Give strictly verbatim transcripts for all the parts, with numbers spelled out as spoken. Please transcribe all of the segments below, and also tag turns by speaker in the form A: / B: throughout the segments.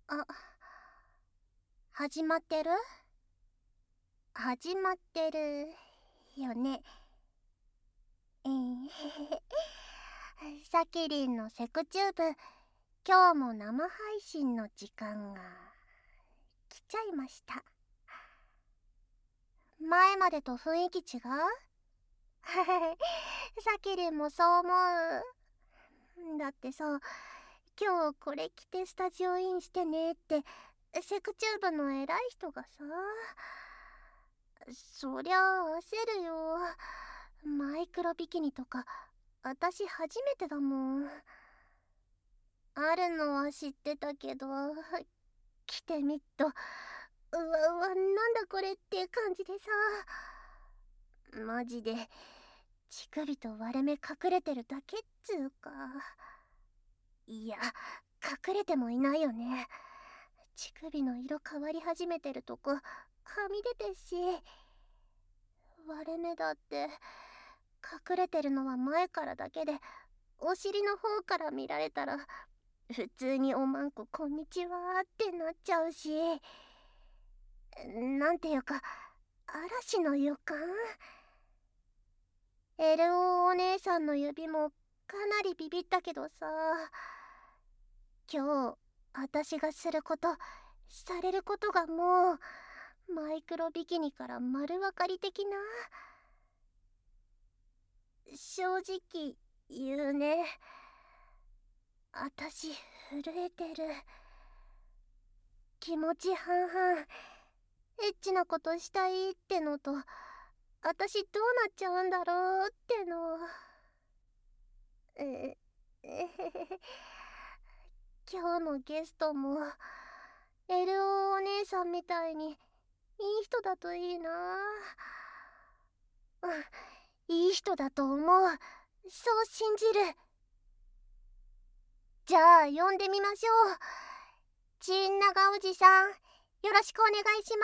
A: あ、始まってる始まってるよね。えー、サキリンのセクチューブ、今日も生配信の時間が来ちゃいました。前までと雰囲気違う？サキリンもそう思う。だってさ、今日これ着てスタジオインしてねってセクチューブの偉い人がさ、そりゃ焦るよ。マイクロビキニとか私初めてだもん。あるのは知ってたけど、着てみっと、うわうわ、なんだこれって感じでさ、マジで乳首と割れ目隠れてるだけっつうか。いや、隠れてもいないよね。乳首の色変わり始めてるとこはみ出てし、割れ目だって隠れてるのは前からだけで、お尻の方から見られたら普通におまんここんにちはってなっちゃうし、なんていうか嵐の予感。 エルオー お姉さんの指もかなりビビったけどさ、今日私がすることされることがもうマイクロビキニから丸分かり的な。正直言うね、私震えてる。気持ち半々。エッチなことしたいってのと、私どうなっちゃうんだろうっての。ええへへ、今日のゲストも エルオー お姉さんみたいにいい人だといいな。うん、いい人だと思う。そう信じる。じゃあ呼んでみましょう。チンナガおじさん、よろしくお願いします。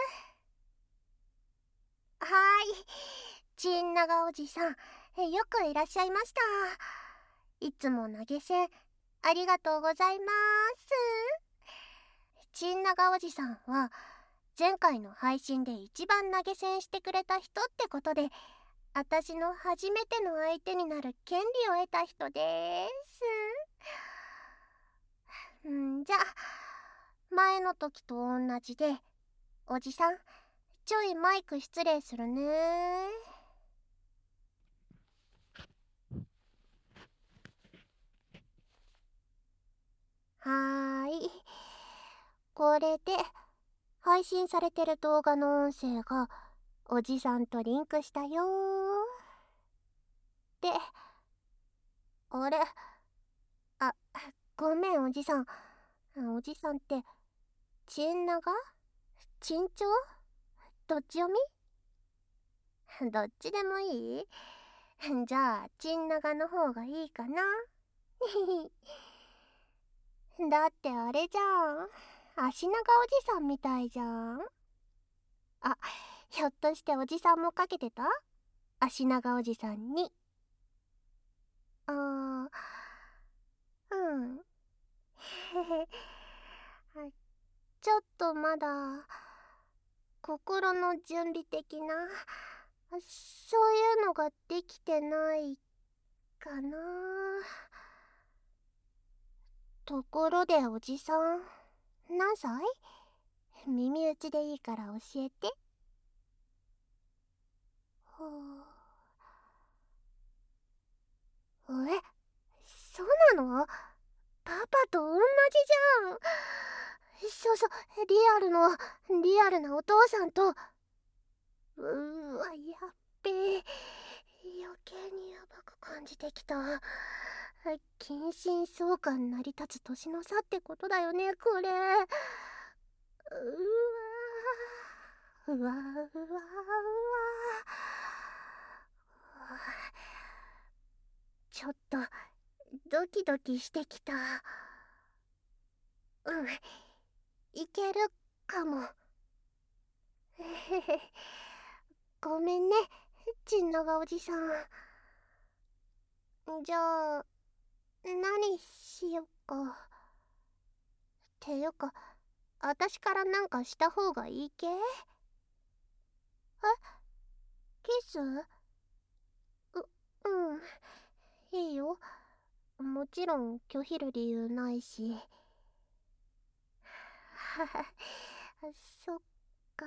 A: はーい、チンナガおじさん、よくいらっしゃいました。いつも投げ銭ありがとうございます。チンナガおじさんは前回の配信で一番投げ銭してくれた人ってことで、私の初めての相手になる権利を得た人です。んじゃ、前の時と同じで、おじさんちょいマイク失礼するね。はーい、これで配信されてる動画の音声がおじさんとリンクしたよー。で、あれ、あ、ごめんおじさん。おじさんってチンナガチンチョどっち読み？どっちでもいい？じゃあチンナガの方がいいかな。だってあれじゃん、足長おじさんみたいじゃん。あ、ひょっとしておじさんもかけてた？足長おじさんに。あー、うん。へへ。ちょっとまだ心の準備的な、そういうのができてないかな。ところでおじさん何歳？耳打ちでいいから教えて。ほう。え、そうなの？パパと同じじゃん。そうそう、リアルのリアルなお父さんと。うーわ、やっべえ、余計にヤバく感じてきた。近親相関成り立つ年の差ってことだよね、これ。うわうわうわうわ。ちょっとドキドキしてきた。うん、いけるかも。ごめんね、ちんながおじさん。じゃあ何しよっか。 ていうか、私からなんかした方がいい系？え、キス？う、うん、いいよ。もちろん拒否る理由ないし。ははそっか。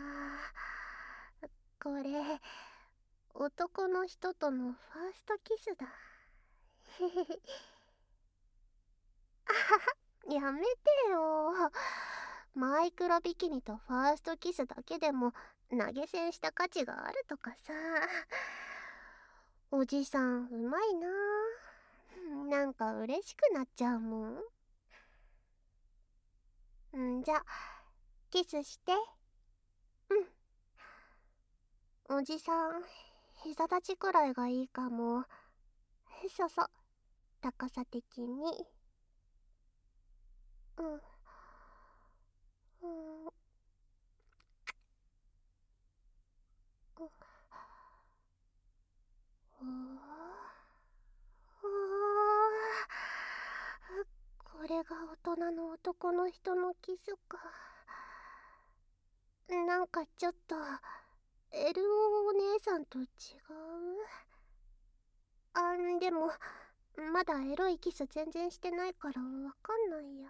A: これ男の人とのファーストキスだ。へへへ。あはは、やめてよ。マイクロビキニとファーストキスだけでも投げ銭した価値があるとかさ。おじさんうまいな。なんか嬉しくなっちゃうもん。んじゃ、キスして。うん。おじさん、膝立ちくらいがいいかも。そうそう、高さ的に。うん。うん。おお、これが大人の男の人のキスか。なんかちょっと エルオー お姉さんと違う。あんでもまだエロいキス全然してないからわかんないや。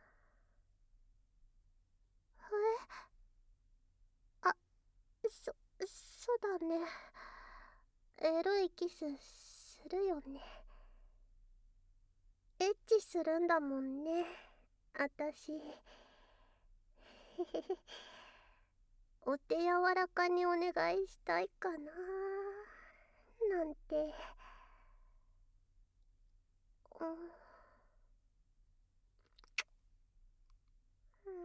A: え、あ、そそうだね。エロいキスするよね。エッチするんだもんね、あたし。へへへ。お手柔らかにお願いしたいかななんて。うん、うん、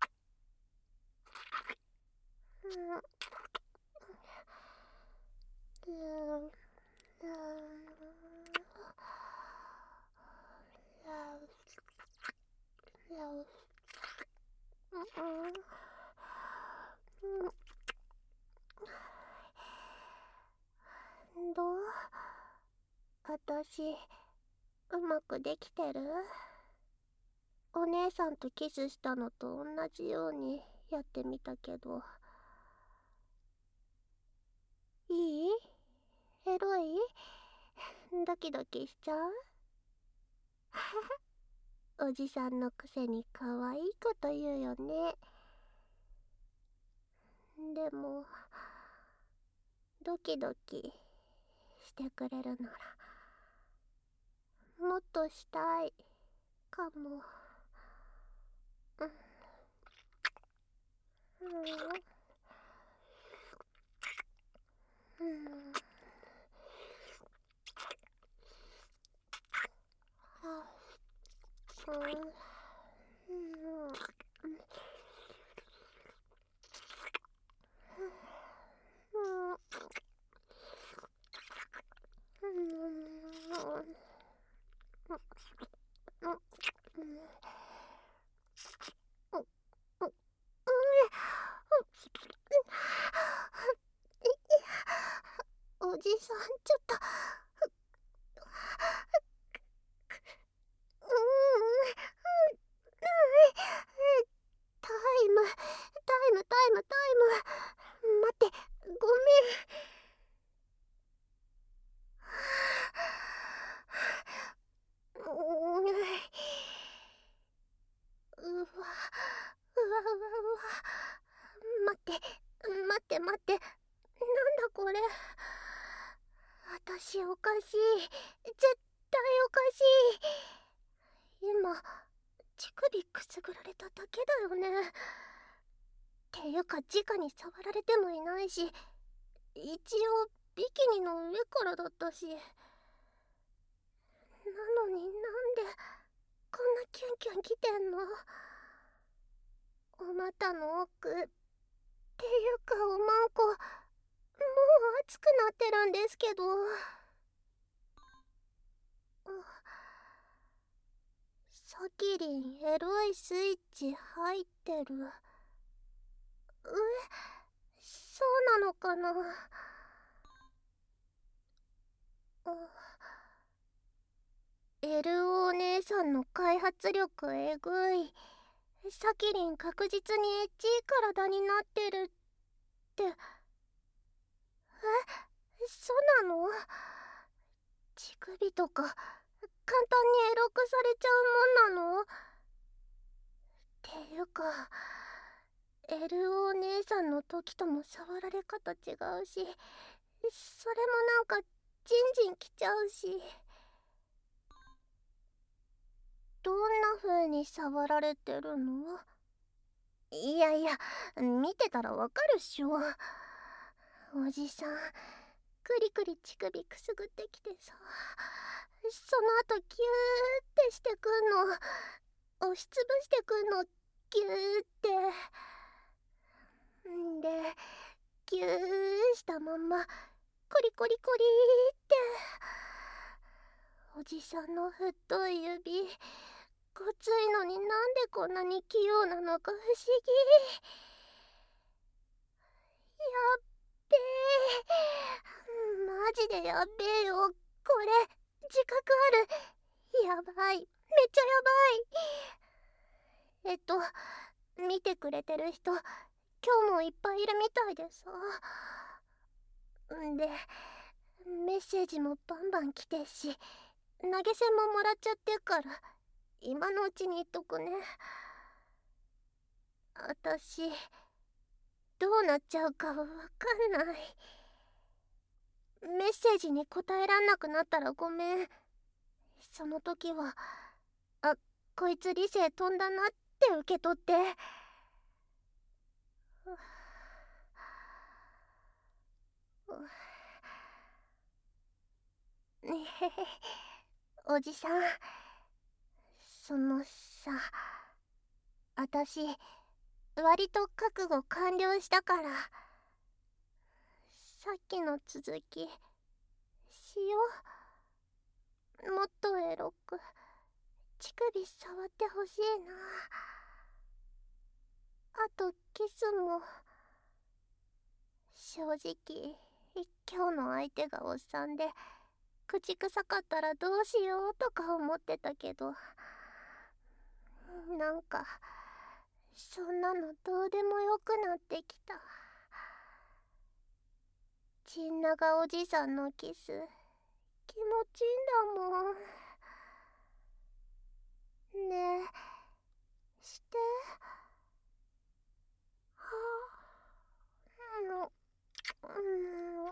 A: うん、うん、うん、どう？あたしうまくできてる？お姉さんとキスしたのと同じようにやってみたけど。いい？エロい？ドキドキしちゃう？おじさんのくせに可愛いこと言うよね。でもドキドキしてくれるならもっとしたいかも。うん、うん、うん、うん、うん、おじさんちょっと。うん、タイムタイムタイムタイム、待って、ごめん。うわうわうわうわ、待って待って待って、なんだこれ。私おかしい、絶対おかしい。今乳首くすぐられただけだよね。ていうか直に触られてもいないし、一応ビキニの上からだったし。なのになんでこんなキュンキュン来てんの？お股の奥っていうかおまんこ、もう熱くなってるんですけど。サキリンエロいスイッチ入ってる。え、そうなのかな。エルオー 姉さんの開発力えぐい。 サキリン確実にエッチい体になってるって。え、そうなの？乳首とか簡単にエロくされちゃうもんなの？っていうか エルオー 姉さんの時とも触られ方違うし、それもなんかジンジンきちゃうし。どんな風に触られてるの？いやいや、見てたらわかるっしょ。おじさんクリクリ乳首くすぐってきてさ、その後ギューってしてくんの。押しつぶしてくんの、ギューって。んでギューしたまんまコリコリコリって。おじさんの太い指ごついのになんでこんなに器用なのか不思議。やっべえ、マジでやっべえよ。これ自覚ある。やばい、めっちゃやばい。えっと見てくれてる人今日もいっぱいいるみたいでさ。んでメッセージもバンバン来てし、投げ銭ももらっちゃってから今のうちに言っとくね。あたしどうなっちゃうかわかんない。メッセージに答えらんなくなったらごめん。その時はあ、こいつ理性飛んだなって受け取って。ねへへ、おじさん、そのさ、あたし割と覚悟完了したから、さっきの続きしよう。もっとエロく乳首触ってほしいな。あとキスも。正直今日の相手がおっさんで口臭かったらどうしようとか思ってたけど、なんかそんなのどうでもよくなってきた。ちんながおじさんのキス気持ちいいんだもん。ねえしてはあ。うん、うん、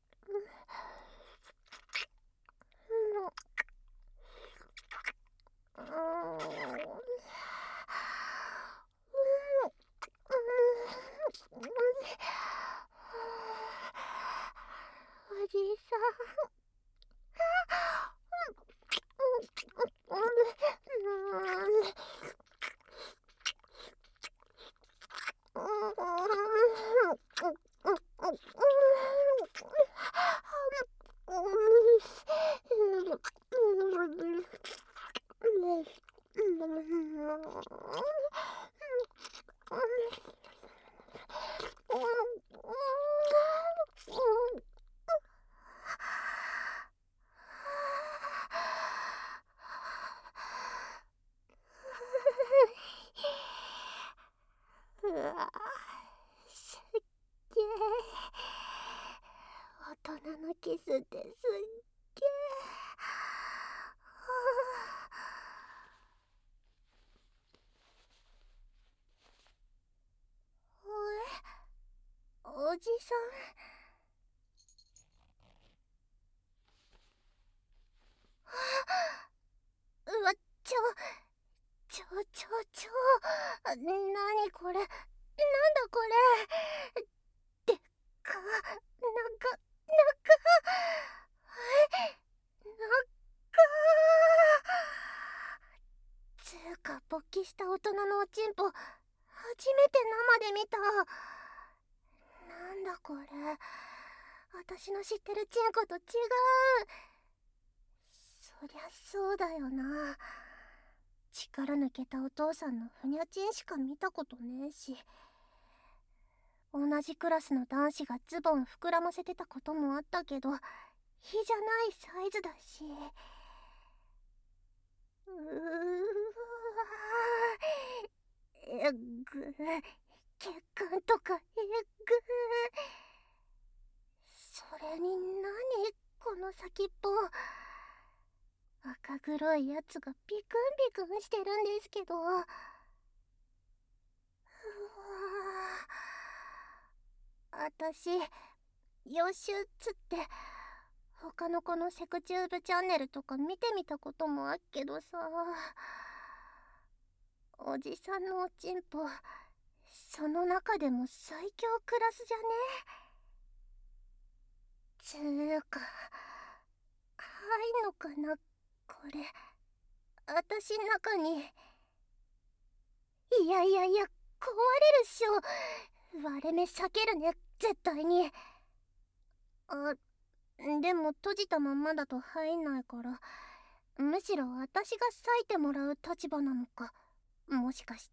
A: おじさんうわ、すっげえ。大人のキスってすっげえ。おじさん、うわ、ちょちょちょちょなにこれ、なんだこれ、でっか、なかなかえなかつーか勃起した大人のおちんぽ初めて生で見た。なんだこれ、私の知ってるチンコと違う。そりゃそうだよな。力抜けたお父さんのふにゃちんしか見たことねえし、同じクラスの男子がズボン膨らませてたこともあったけど比じゃないサイズだし。うーわ血管とかえぐ。それに何この先っぽ、赤黒いやつがビクンビクンしてるんですけど。うわあ、私予習っつって他の子のセクチューブチャンネルとか見てみたこともあっけどさ、おじさんのおちんぽその中でも最強クラスじゃね。つーか入んのかなこれ、私中に。いやいやいや、壊れるっしょ。割れ目避けるね絶対に。あ、でも閉じたまんまだと入んないから、むしろ私が裂いてもらう立場なのか、もしかして。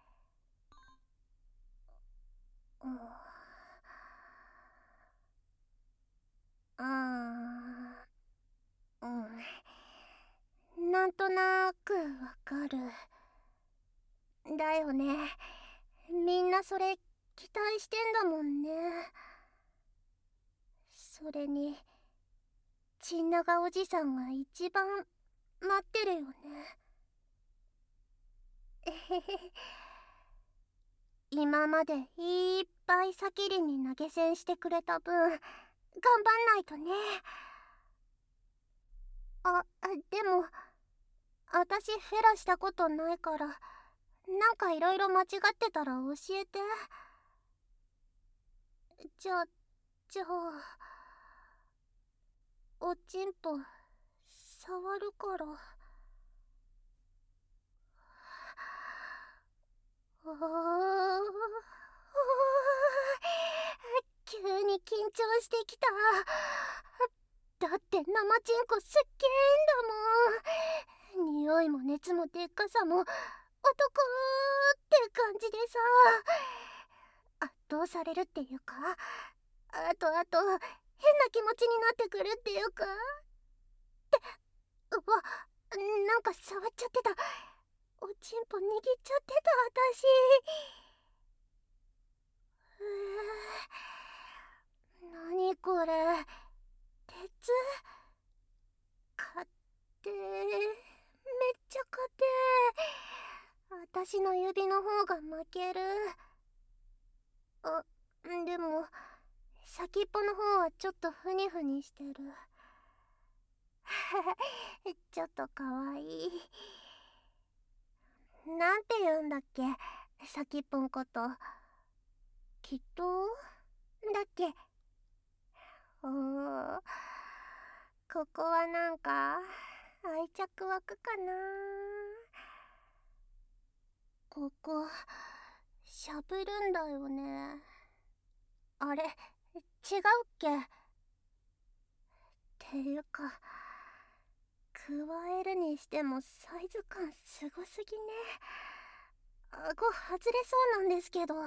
A: うん、あー、うん、なんとなくわかる。だよね、みんなそれ期待してんだもんね。それにちんながおじさんが一番待ってるよね。えへへ。今までいっぱいさきりに投げ銭してくれた分頑張んないとね。あ、でも私フェラしたことないから、なんかいろいろ間違ってたら教えて。じゃあじゃあおちんぽ触るから。おー、急に緊張してきた。だって生チンコすっげーんだもん。匂いも熱もでっかさも男って感じでさ、圧倒されるっていうか、あとあと変な気持ちになってくるっていうか。うわ、なんか触っちゃってた。おちんぽ握っちゃってた私。うー、なにこれ、鉄かってめっちゃ硬て。私の指の方が負ける。あ、でも先っぽの方はちょっとフニフニしてる。ちょっとかわいい。なんて言うんだっけ、先っぽんこと。きっとだっけ。おー、ここはなんか愛着湧くかな。ここしゃぶるんだよね。あれ違うっけ。っていうか加えるにしてもサイズ感すごすぎね。顎外れそうなんですけど。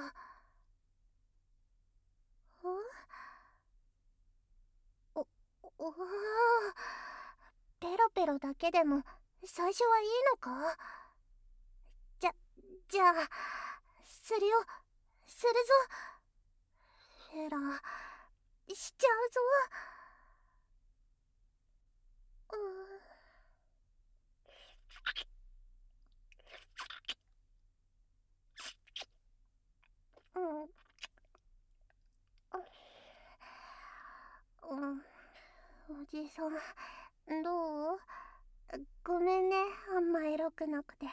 A: おおお、ペロペロだけでも最初はいいのか。じゃじゃあするよ、するぞ。フェラしちゃうぞ。うーん、うん、うん、おじさんどう？ごめんね、あんまエロくなくて。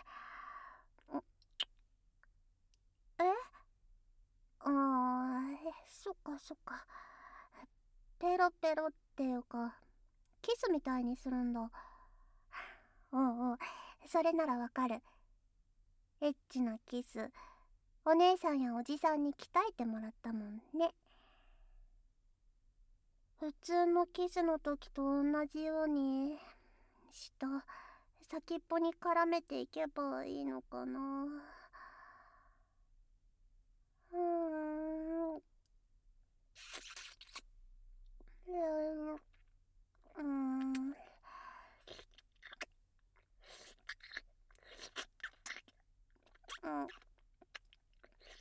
A: え、あー、そっかそっか。ペロペロっていうかキスみたいにするんだ。おうおう、それならわかる。エッチなキスお姉さんやおじさんに鍛えてもらったもんね。普通のキスの時と同じように下先っぽに絡めていけばいいのかな。うーん、うーん、うん、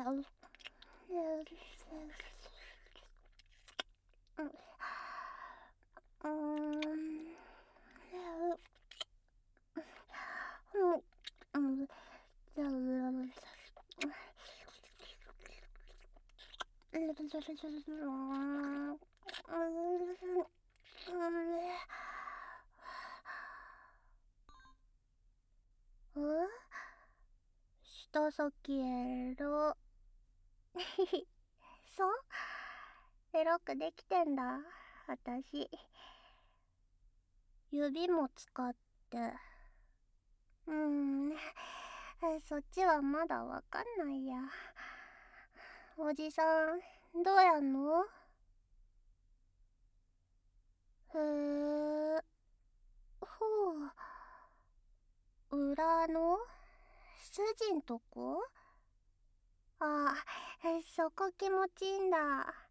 A: うーん。うん。下先エロ。そうエロくできてんだ私。指も使って。うーんそっちはまだわかんないや。おじさんどうやんの？へえ。ほう。裏の筋んとこ？ああ、そこ気持ちいいんだ。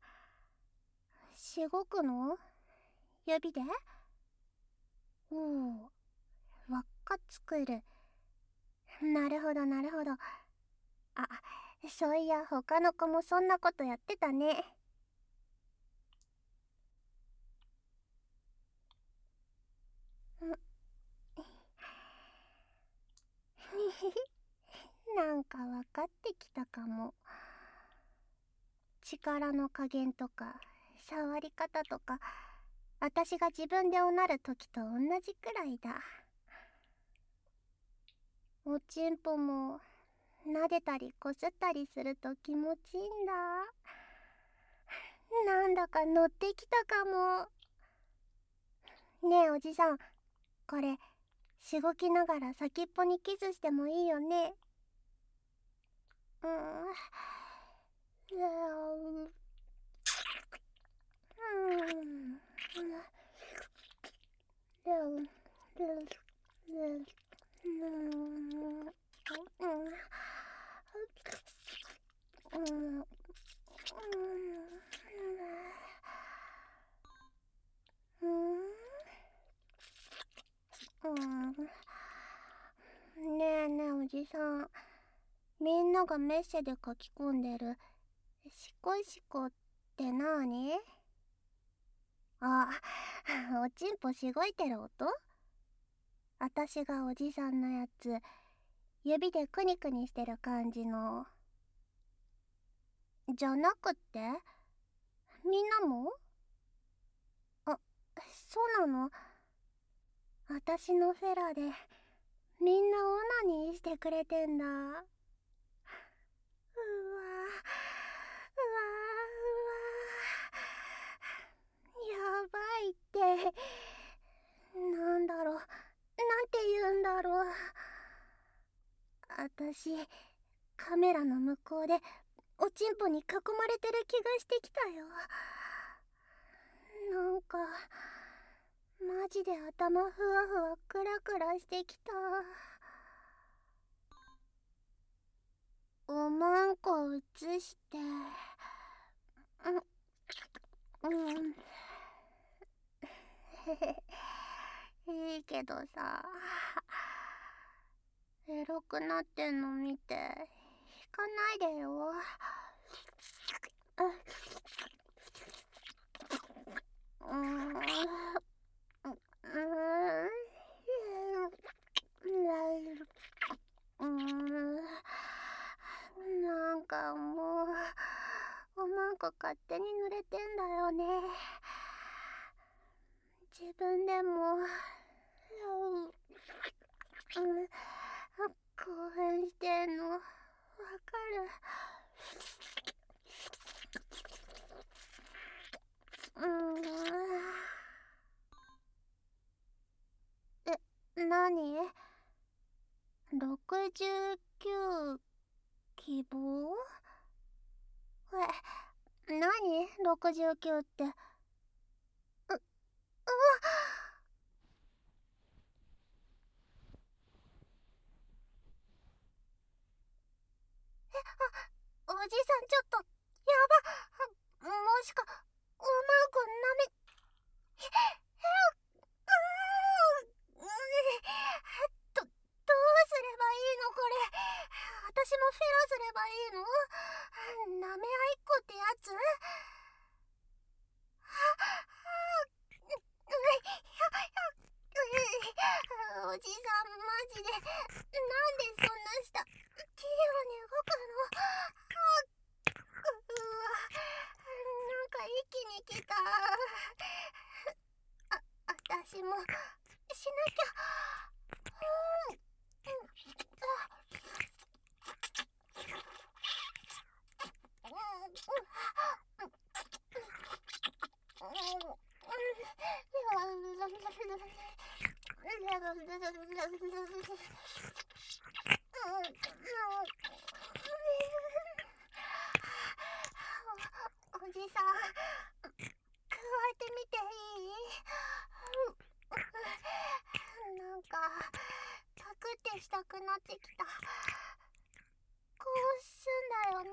A: しごくの？指で？おお、輪っか作る。なるほどなるほど。あ、そういや他の子もそんなことやってたね。なんか分かってきたかも。力の加減とか触り方とか、私が自分でおなる時と同じくらいだ。おちんぽも撫でたりこすったりすると気持ちいいんだ。なんだか乗ってきたかも。ねえおじさん、これしごきながら先っぽにキスしてもいいよね？うーん。ねえねえおじさん、みんながメッセで書き込んでるしこいしこってなーに？あ、おちんぽしごいてる音？あたしがおじさんのやつ指でクニクニしてる感じのじゃなくって？みんなも？あ、そうなの？あたしのフェラでみんなオナニーしてくれてんだ。うわうわうわやばいって。なんだろう、なんて言うんだろう。あたしカメラの向こうでおちんぽに囲まれてる気がしてきたよ。なんかマジで頭ふわふわクラクラしてきた。おまんこ移して。うんうんいいけどさ、エロくなってんの見て引かないでよ。うん、うん、なんかもうおまんこ勝手に濡れてんだよね。自分でも、うん、興奮してんのわかる。うん、え、なに？ろくじゅうきゅう希望？え、なにろくじゅうきゅうって？う、うわおじさんちょっとやば。もしかおまんこなめえうーんどどうすればいいのこれ。私もフェラすればいいの？ なめ合いっこってやつ？おじさんマジでなんでそんなした器用に動くの？うわ、なんか一気に来た。あ、私もしなきゃ。おじさん、加えてみていい？なんかパクってしたくなってきた。こうすんだよね。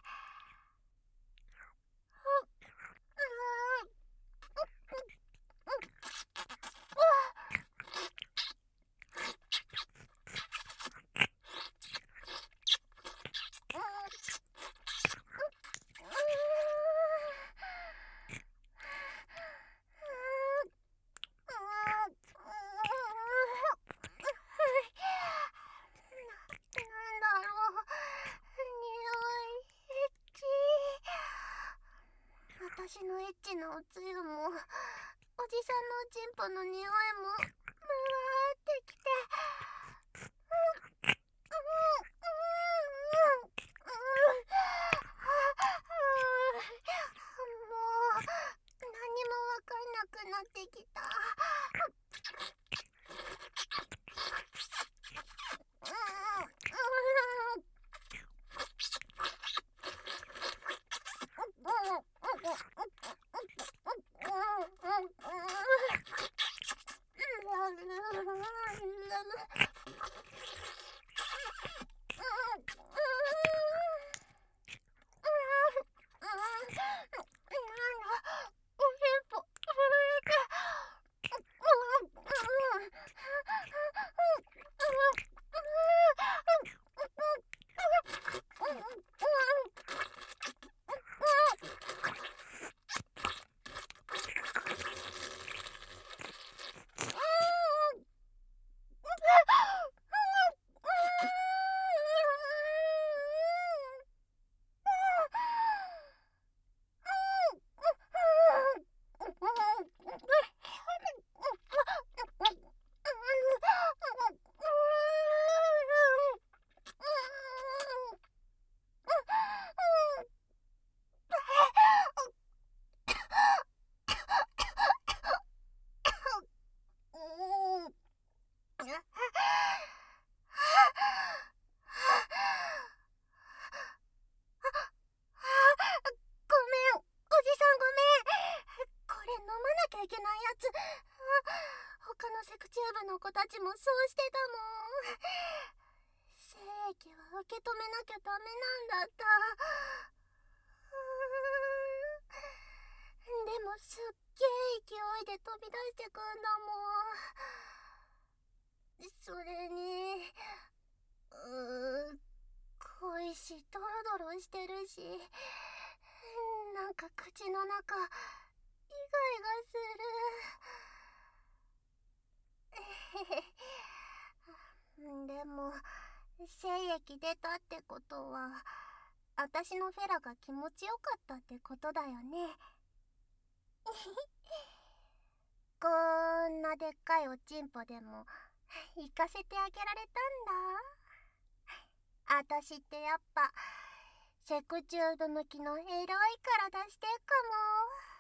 A: 私のエッチなおつゆもおじさんのおちんぽの匂いも回ってきて、もう何もわかんなくなってきた。他のセクチューブの子たちもそうしてたもん。精液は受け止めなきゃダメなんだった。でもすっげえ勢いで飛び出してくんだもん。それにうー濃いしドロドロしてるし、なんか口の中イガイガする。でも精液出たってことは私のフェラが気持ちよかったってことだよね。こんなでっかいおちんぽでも行かせてあげられたんだ。私ってやっぱセクチューブ向きのエロい体してっかも。